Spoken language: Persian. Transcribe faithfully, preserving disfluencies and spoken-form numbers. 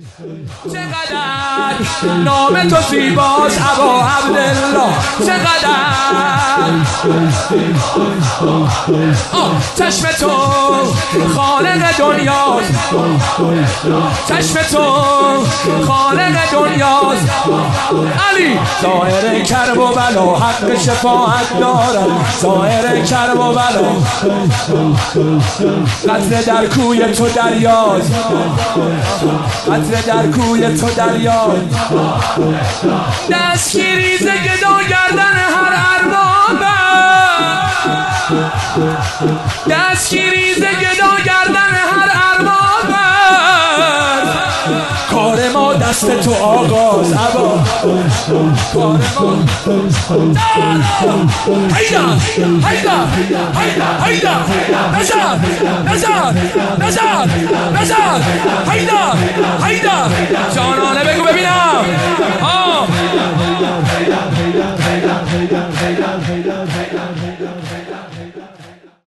چقدر نام تو زیباست ابا عبدالله، چقدر چشم تو خالق دنیاست، چشم تو خالق دنیاست. علی ظاهر کرب و بلا حق شفاعت دارد، ظاهر کرب و بلا قطره در کوی تو دریاست، قطره در کوی تو دریاست. دستگیریز گدا گردن هر ارباب، دستگیریز گدا گردن هر ارباب. کار ما دست تو آغاز ابا، کار ما هیدا هیدا هیدا هیدا نزار نزار نزار نزار هیدا هیدا جانانه بگو ببینم. آه